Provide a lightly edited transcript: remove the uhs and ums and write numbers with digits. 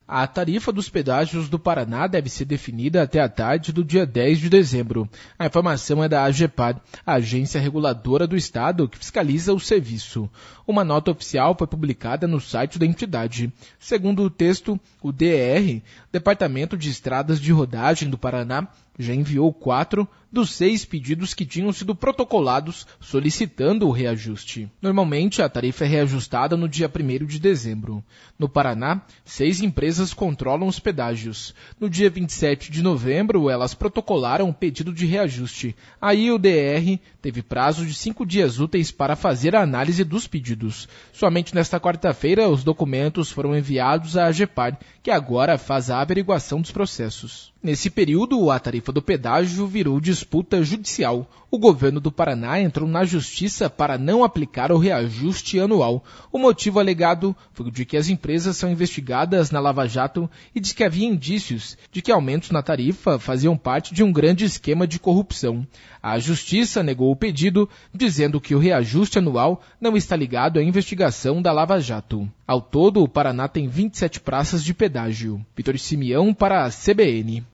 A tarifa dos pedágios do Paraná deve ser definida até a tarde do dia 10 de dezembro. A informação é da AGEPAR, a agência reguladora do Estado que fiscaliza o serviço. Uma nota oficial foi publicada no site da entidade. Segundo o texto, o DER, Departamento de Estradas de Rodagem do Paraná, já enviou 4 dos 6 pedidos que tinham sido protocolados solicitando o reajuste. Normalmente, a tarifa é reajustada no dia 1º de dezembro. No Paraná, 6 empresas controlam os pedágios. No dia 27 de novembro, elas protocolaram o pedido de reajuste. Aí o DR teve prazo de 5 dias úteis para fazer a análise dos pedidos. Somente nesta quarta-feira, os documentos foram enviados à AGEPAR, que agora faz a averiguação dos processos. Nesse período, a tarifa do pedágio virou disputa judicial. O governo do Paraná entrou na justiça para não aplicar o reajuste anual. O motivo alegado foi o de que as empresas são investigadas na Lava Jato e de que havia indícios de que aumentos na tarifa faziam parte de um grande esquema de corrupção. A justiça negou o pedido, dizendo que o reajuste anual não está ligado à investigação da Lava Jato. Ao todo, o Paraná tem 27 praças de pedágio. Vitor Simeão para a CBN.